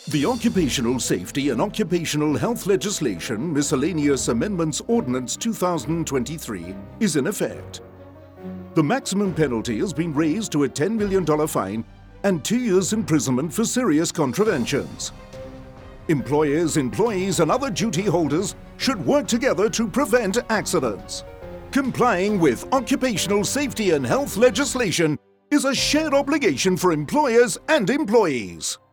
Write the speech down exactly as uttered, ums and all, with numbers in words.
The Occupational Safety and Occupational Health Legislation Miscellaneous Amendments Ordinance two thousand twenty-three is in effect. The maximum penalty has been raised to a ten million dollars fine and two years imprisonment for serious contraventions. Employers, employees and other duty holders should work together to prevent accidents. Complying with occupational safety and health legislation is a shared obligation for employers and employees.